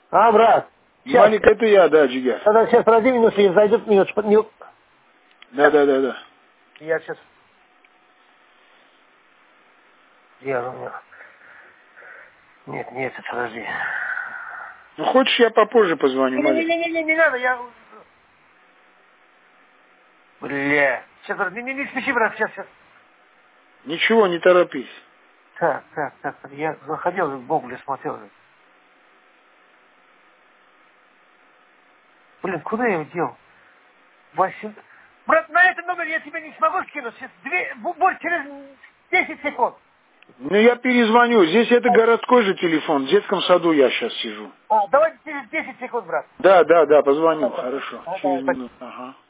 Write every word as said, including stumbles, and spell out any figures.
А, брат? Сейчас. Малик, это я, да, Джигар. Тогда сейчас подожди минуту, и зайдет минуту. минут. Да, да, да, да. Я сейчас... Я у меня... Нет, нет, подожди. Ну, хочешь, я попозже позвоню, Малик? Не-не-не, не надо, я... Бля. Сейчас, не, не, не спеши, брат, сейчас, сейчас. Ничего, не торопись. Так, так, так, так. Я заходил в Гугле, смотрел. Блин, куда я его дел? Восемь... Брат, на этот номер я тебе не смогу скинуть. Сейчас две... Боль через десять секунд. Ну, я перезвоню. Здесь это городской же телефон. В детском саду я сейчас сижу. А, давай через десять секунд, брат. Да, да, да, позвоню. Хорошо. А, Через давай, минуту. Ага.